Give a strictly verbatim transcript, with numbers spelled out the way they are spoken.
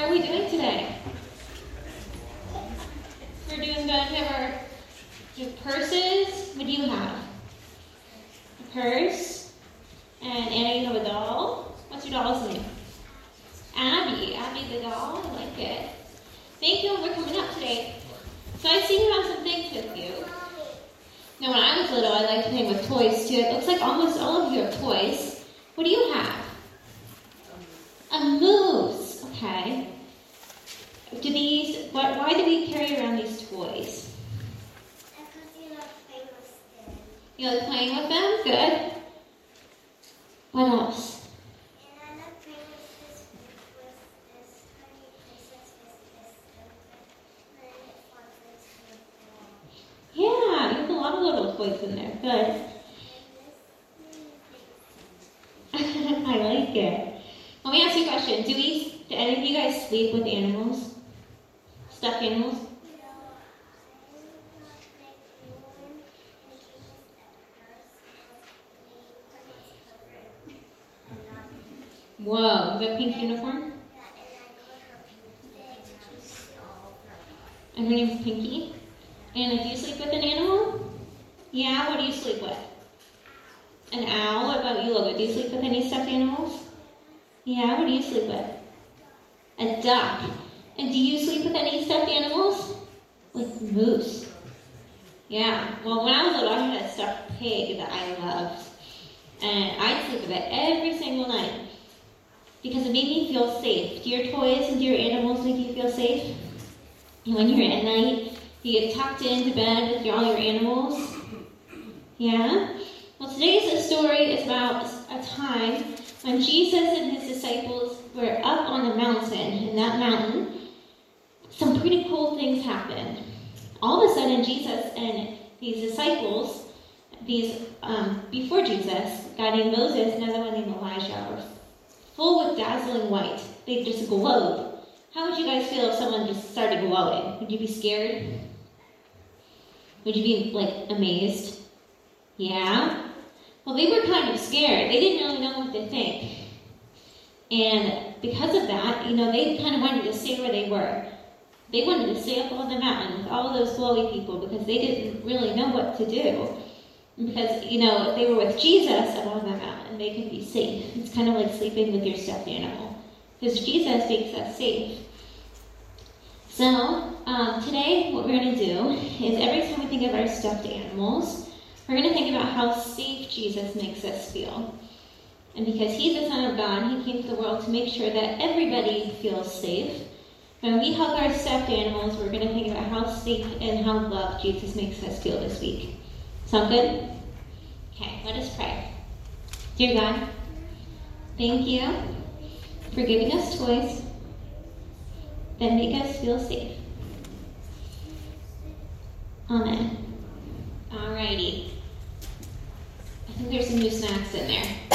How are we doing today? We're doing good. We have our we have purses. What do you have? A purse. And Anna, you have a doll. What's your doll's name? Abby. Abby the doll. I like it. Thank you for coming up today. So I see you have some things with you. Now, when I was little, I liked playing with toys too. It looks like almost all of you have toys. What do you have? A moose. Okay. Do these? What? Why do we carry around these toys? Because you like playing with them. You like playing with them? Good. What else? And I like playing with this with this tiny princess with this and then it falls into the wall. Yeah, you have a lot of little toys in there. Good. I like it. Let me ask you a question. Do we? Do any of you guys sleep with animals? Stuffed animals? Whoa, you got a pink uniform? And her name's Pinky? And do you sleep with an animal? Yeah, what do you sleep with? An owl? What about you, Logan? Do you sleep with any stuffed animals? Yeah, what do you sleep with? A duck. And do you sleep with any stuffed animals? Like moose. Yeah, well, when I was little, I had a stuffed pig that I loved. And I'd sleep with it every single night because it made me feel safe. Do your toys and do your animals make you feel safe? And when you're at night, you get tucked into bed with all your animals? Yeah? Well, today's story is about a time when Jesus and his disciples were up on the mountain. In that mountain, some pretty cool things happened. All of a sudden, Jesus and these disciples, these um, before Jesus, a guy named Moses, another one named Elijah, were full with dazzling white. They just glowed. How would you guys feel if someone just started glowing? Would you be scared? Would you be, like, amazed? Yeah? Well, they were kind of scared. They didn't really know what to think. And because of that, you know, they kind of wanted to stay where they were. They wanted to stay up on the mountain with all those glowy people because they didn't really know what to do. Because, you know, if they were with Jesus up on the mountain, they could be safe. It's kind of like sleeping with your stuffed animal. Because Jesus makes us safe. So, um, today what we're going to do is every time we think of our stuffed animals, we're going to think about how safe Jesus makes us feel. And because he's the Son of God, he came to the world to make sure that everybody feels safe. When we hug our stuffed animals, we're going to think about how safe and how loved Jesus makes us feel this week. Sound good? Okay, let us pray. Dear God, thank you for giving us toys that make us feel safe. Amen. Alrighty. I think there's some new snacks in there.